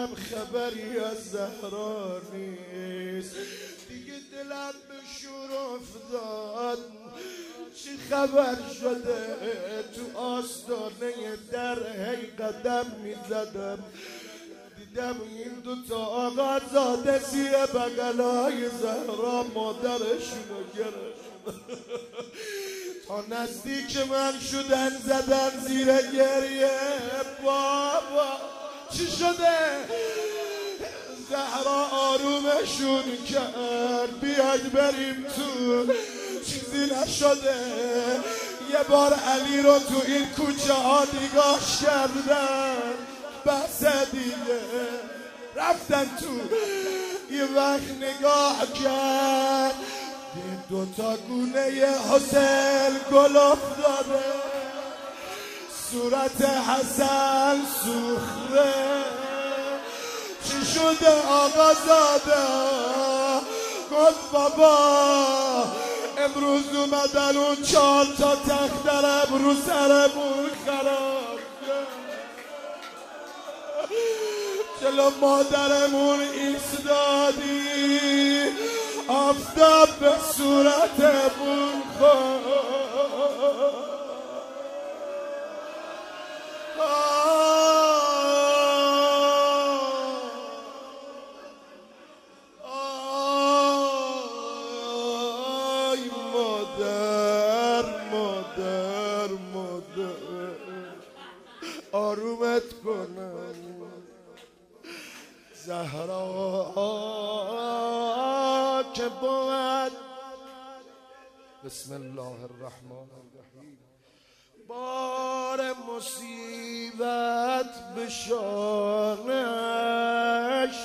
دلم خبری از زهرا نیست، دیگه دلم به شور افتاد. چی خبر شده؟ تو آستانه در هی قدم میزدم، دیدم این دوتا آقا زاده زیر بغلای زهرا مادرشونو گرفت. تا نزدیک من شدن زدن زیر گریه. بابا چی شده؟ زهرا آرومشون کرد، بیاید بریم تو، چیزی نشده. یه بار علی رو تو این کوچه ها نگاش کردن، بس دیگه رفتن تو. یه وقت نگاه کرد دید دوتا گونه حسین گل افتاده، صورت حسن سوخته. چی شده آقا زاده؟ گفت بابا امروز اومدن اون 4 تا تخترم رو سرمون خراب، جلو مادرمون ایستادی، آفتاب به صورتمون خورد. آی مادر مادر مادر، آرومت کنم زهرا که بود. بسم الله الرحمن الرحیم. بار مصیبت به شانش،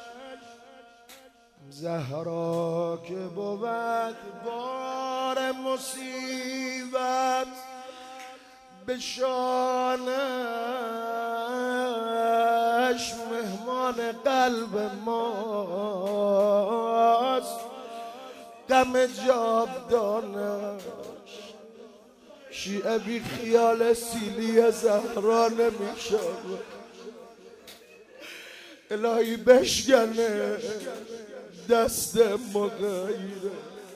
زهرا که بود بار مصیبت به شانش. مهمان قلب ماست، غم جاودانش. شیعه بی خیال سیلی زهرا نمیشه، الهی بشکنه دست مغیره.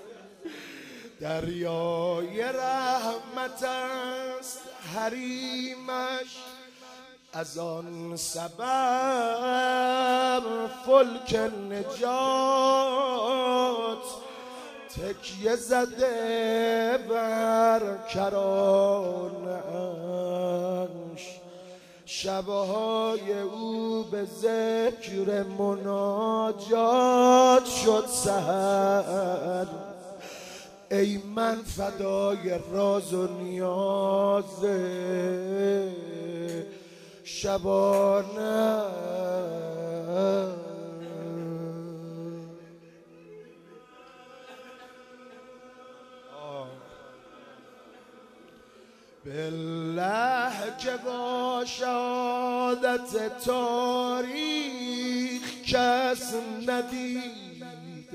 دریای رحمت است حریمش، از آن سبب فلک نجات تکیه زده بر کرانش. شبهای او به ذکر مناجات شد سحر. ای من فدای راز و نیاز شبانه. بالله که با شهادت تاریخ کس ندید،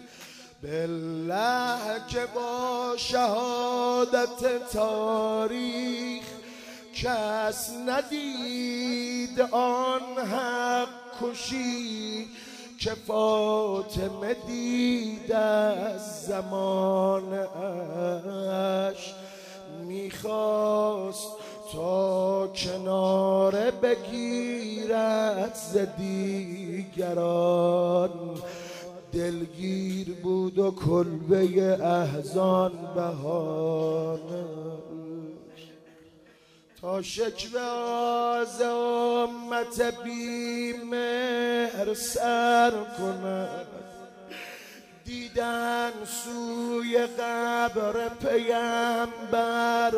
بالله که با شهادت تاریخ کس ندید. آن حق کشی که فاطمه دید از زمانش. میخواست تا کناره بگیرد ز دیگران، دلگیر بود و کلبه احزان بهانش. تا شکوه آز امت بی مهر سر کند، دیدن سوی قبر پیمبر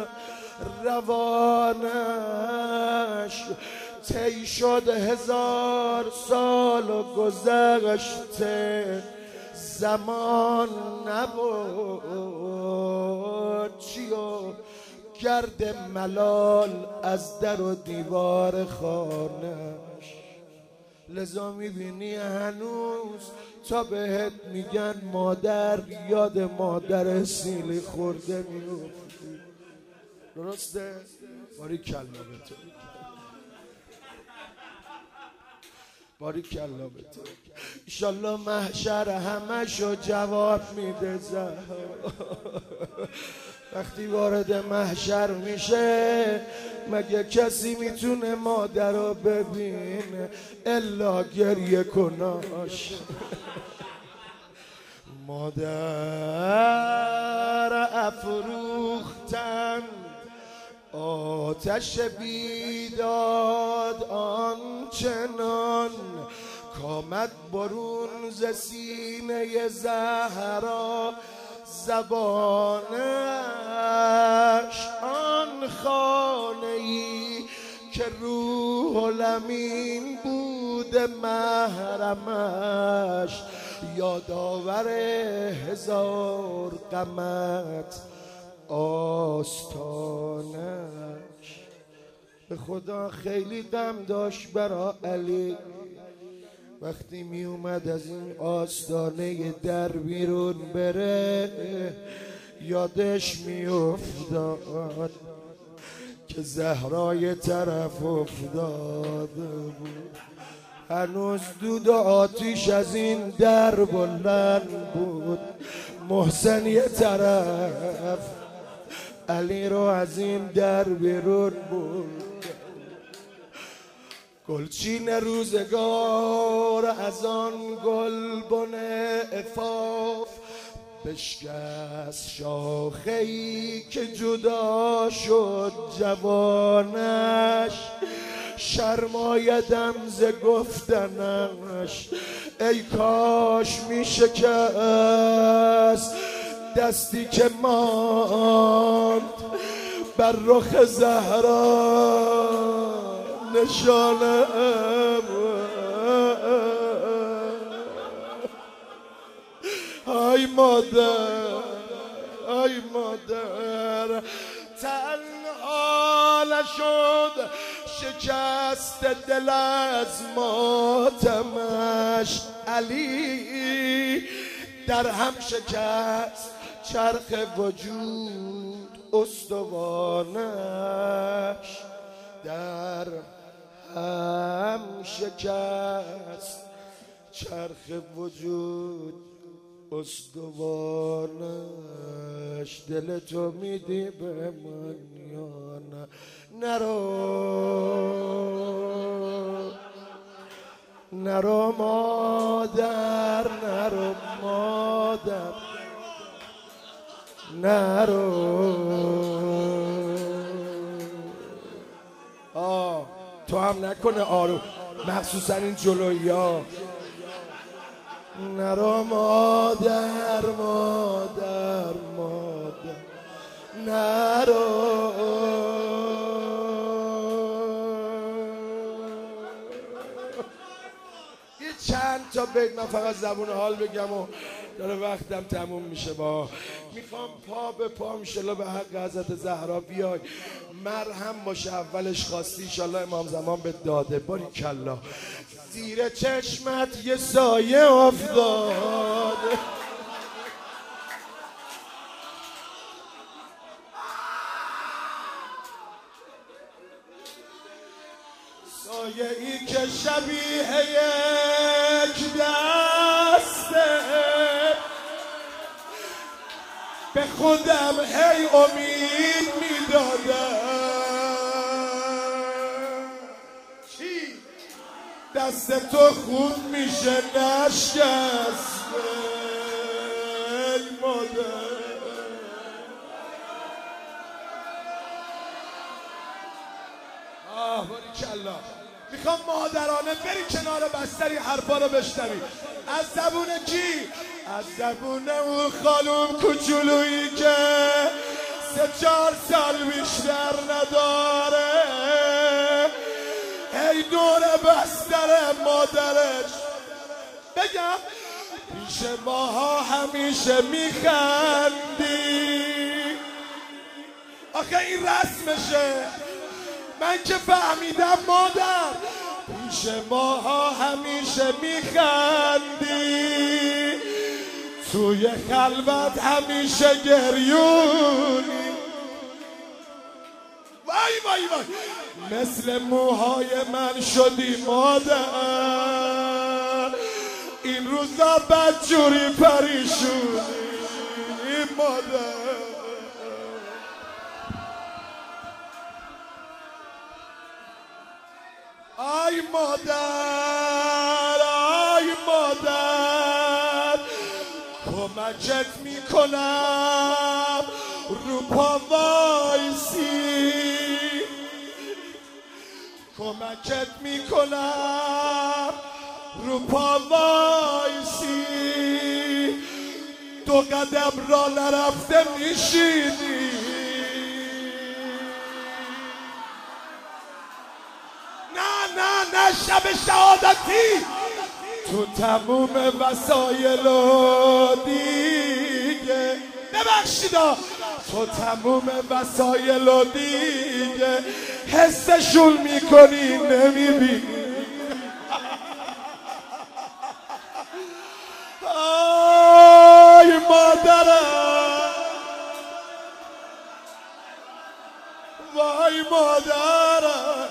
روانش. طی شد 1000 سال و گذشته زمان نبود. چی و گرد ملال از در و دیوار خانش. لذا میبینی هنوز تا بهت میگن مادر، یاد مادر سیلی خورده میفتی. درسته؟ باری کلا به تو باریکلا به تو. ایشالله محشر همشو جواب میده زهرا. وقتی وارد محشر میشه مگه کسی میتونه مادر رو ببینه الا گریه کناش. مادر افروختن آتش بیداد آنچنان کامد برون ز سینه زهرا زبانش آن خانه‌ای که روح الامین بود محرمش یادآور هزار غمت آستانش. به خدا خیلی غم داشت برا علی وقتی می اومد از این آستانه در بیرون بره یادش می افتاد که زهرای طرف افتاده بود. هنوز دود و آتیش از این در بلند بود. محسن یه طرف علی رو از این در بیرون بود. گلچین روزگار از آن گلبن عفاف بشکست شاخه‌ای که جدا شد جوانش. شرمایدم ز گفتنش ای کاش می شکست دستی که ماند بر رخ زهرا نشانم. ای مادر ای مادر تنها نشد شکست دل از ماتمش. علی در هم شکست چرخ وجود استوانش. در هم شکست چرخ وجود استوانش. دل تو میدی به من یا نه؟ نرو مادر نرو مادر نرو. تو هم نکنه آروم مخصوصا این جلویی ها. نرو مادر مادر مادر نرو. یه چند تا بیت من فقط زبون حال بگم و داره وقتم تموم میشه. میخوام پا به پا انشالله به حق حضرت زهرا بیای مرهم باشه. اولش خواستی انشالله امام زمان به داده. باریکلا زیر چشمت یه سایه افتاده سایه ای که شبیه یک دسته به خودم هی امید میدادم. چی؟ دست تو خود میشه نشکسته ای مادر. باریکلا. میخوام مادرانه بری کنار بستری حرفا رو بشنوی. از زبون کی؟ از زبون اون خانوم کوچولویی که 3-4 سال بیشتر نداره. ای دور بستر مادرش بگم پیش ماها همیشه میخندی. آخه این رسمشه. من که فهمیدم مادر پیش ماها همیشه میخندی. توی خلوت همیشه گریونی. وای وای وای مثل موهای من شدی مادر. این روزا بدجوری پریشونی مادر. آی مادر آی مادر کمکت میکنم رو پا وایسی، کمکت میکنم رو پا وایسی، دو قدم را نرفته میشینی. نه شب شهادتی تو تموم وسایل و دیگه، ببخشیدا تو تموم وسایل و دیگه حسشون میکنی نمیبینی. آی مادرم وای مادرم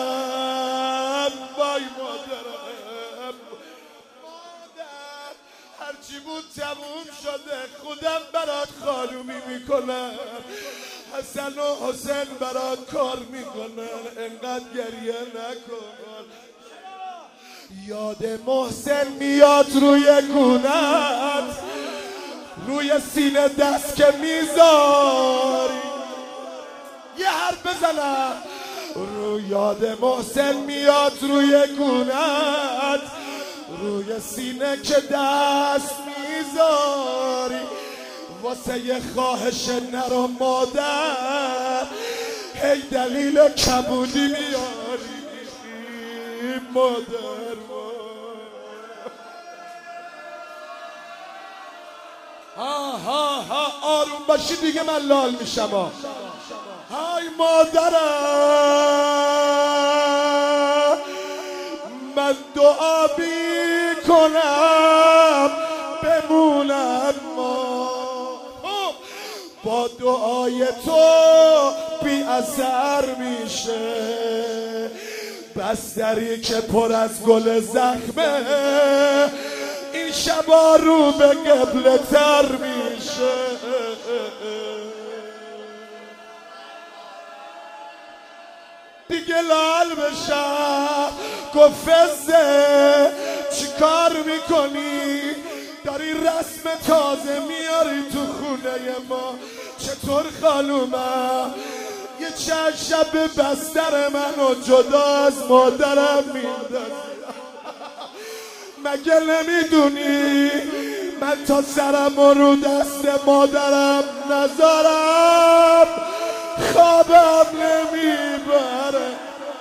وای مادرم، مادر هرچی بود تموم شده، خودم برات خانومی میکنم، حسن و حسین برات کار میکنن، انقدر گریه نکن. یاد محسن میاد روی گونت، روی سینه دست که میذاری، یه حرف بزنم. یاد محسن میاد روی گونت، روی سینه که دست میذاری، واسه یه خواهش نر و مادر هی دلیل کبودی میاری مادر. ها آروم باشی دیگه من لال میشم. های مادرم من دعا کنم بمونم، با دعای تو بی اثر میشه، بستری که پر از گل زخمه این شبا رو به قبله تر میشه. دیگه لال بشم گفزه چی کار میکنی؟ داری رسم تازه میاری تو خونه ما، چطور خانومم؟ یه چند شب بستر منو جدا از مادرم میندازی، مگه نمیدونی من تا سرم رو دست مادرم نذارم خوابم نمیبره.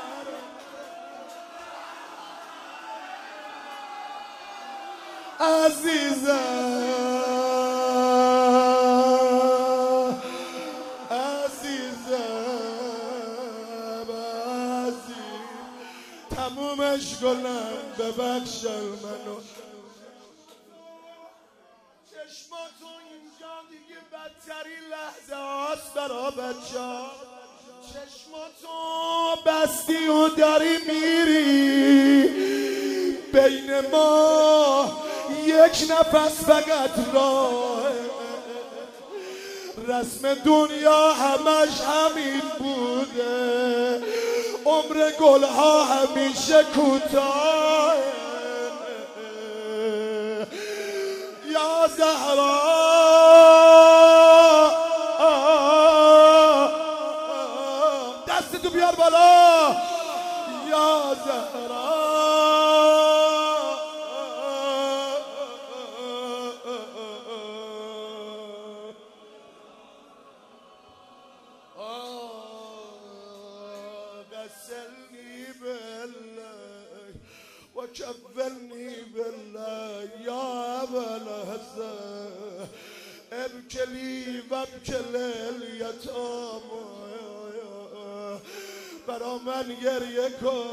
عزیزم تمومش کنم ببخشل منو. چشماتو اینجا دیگه بدترین لحظه هاست برا بچه، چشماتو بستی و داری میری، بین ما یک نفس فقط راه، رسم دنیا همش همین بوده، عمر گلها همیشه کوتاه. یا زهرا دستتو بیار بالا، یا زهرا غسلني بالله وكفلني بالله يا أبا الهزة ابكي لي وابكي لليتام، برا من گریه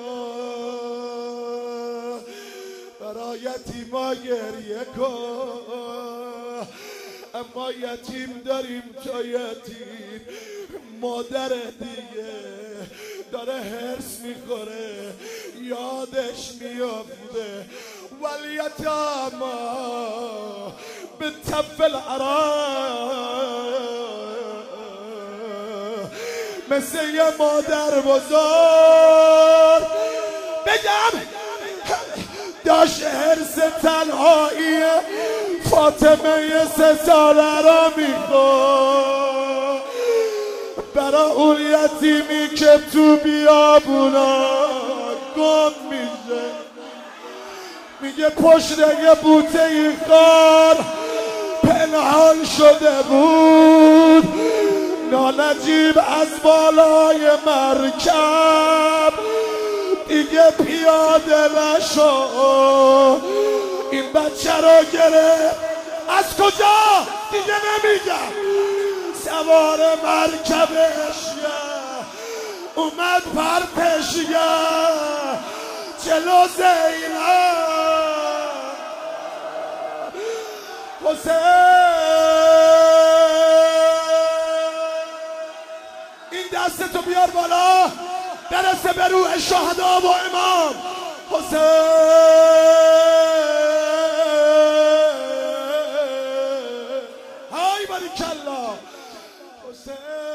کن، برا یتیما گریه کن، اما یتیم داریم تا یتیم، مادر دیگه داره هرس میخوره، یادش میافته والیتاما به طفل مثل یه مادر بزرگ بگم داشت حرس تنهایی فاطمه 3 ساله را میخورد برا اون یتیمی که تو بیابونا گم میشه. میگه پشت یه بوته خار پنهان شده بود، نانجیب از بالای مرکب دیگه پیاده نشو، این بچه رو گرفت. از کجا دیگه نمیگم، سوار مرکبش اومد پرتش جلو زینب. حسین این دستتو بیار بالا برسه به روح شهدا و امام حسین. های باریکالله حسین.